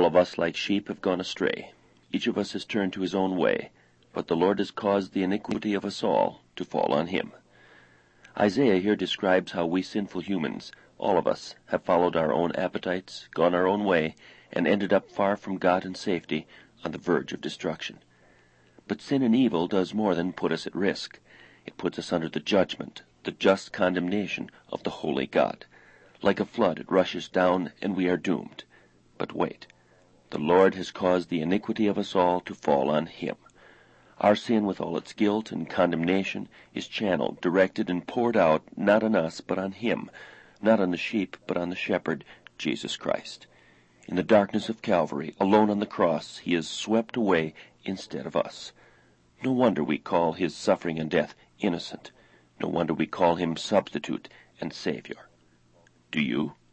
All of us like sheep have gone astray. Each of us has turned to his own way, but the Lord has caused the iniquity of us all to fall on him. Isaiah here describes how we sinful humans, all of us, have followed our own appetites, gone our own way, and ended up far from God and safety, on the verge of destruction. But sin and evil does more than put us at risk. It puts us under the judgment, the just condemnation of the holy God. Like a flood it rushes down, and we are doomed. But wait. The Lord has caused the iniquity of us all to fall on him. Our sin, with all its guilt and condemnation, is channeled, directed, and poured out, not on us, but on him, not on the sheep, but on the shepherd, Jesus Christ. In the darkness of Calvary, alone on the cross, he is swept away instead of us. No wonder we call his suffering and death innocent. No wonder we call him substitute and Savior. Do you?